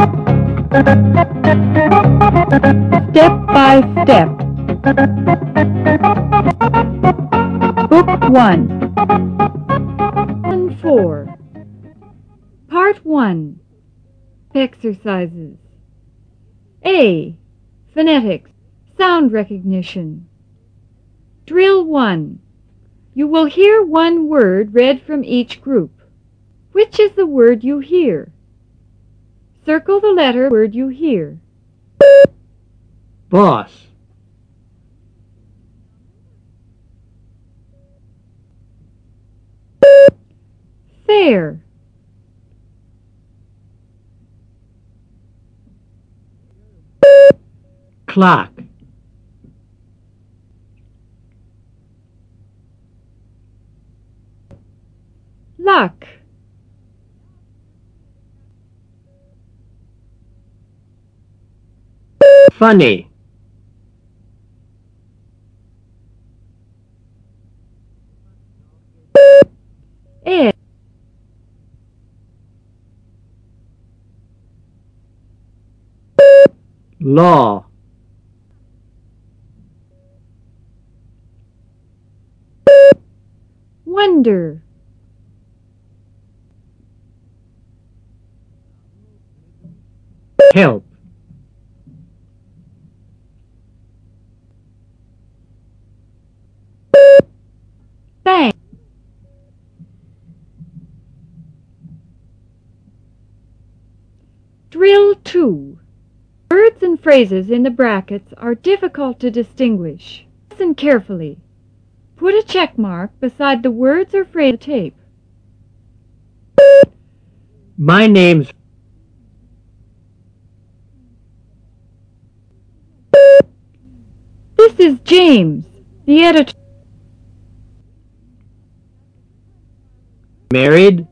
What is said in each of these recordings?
Step by step. Book 1. Lesson 4. Part 1. Exercises. A. Phonetics. Sound recognition. Drill 1. You will hear one word read from each group. Which is the word you hear? Circle the letter word you hear. Boss. Fair. Clock. Luck. Funny. Ed. Law. Wonder. Help. Bank. Drill 2. Words and phrases in the brackets are difficult to distinguish. Listen carefully. Put a check mark beside the words or phrase on the tape. My name's This is James, the editor. married.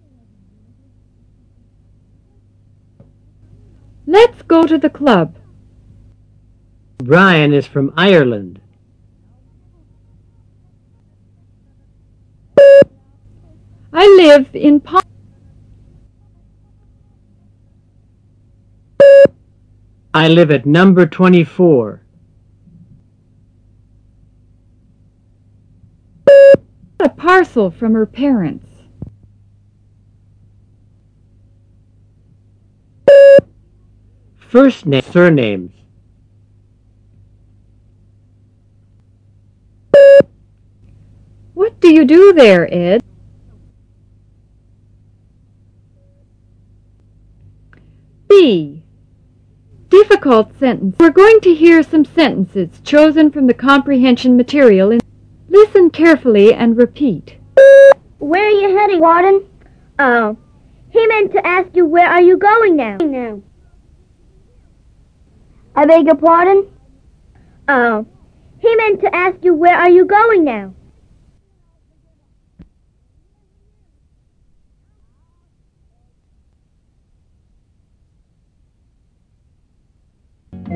Let's go to the club. Brian is from Ireland. I live in Palm. I live at number 24. A parcel from her parents. First name, surnames. What do you do there, Ed? B. Difficult sentence. We're going to hear some sentences chosen from the comprehension material. Listen carefully and repeat. Where are you heading, Warden? Oh, he meant to ask you where are you going now? I beg your pardon? Oh, he meant to ask you where are you going now?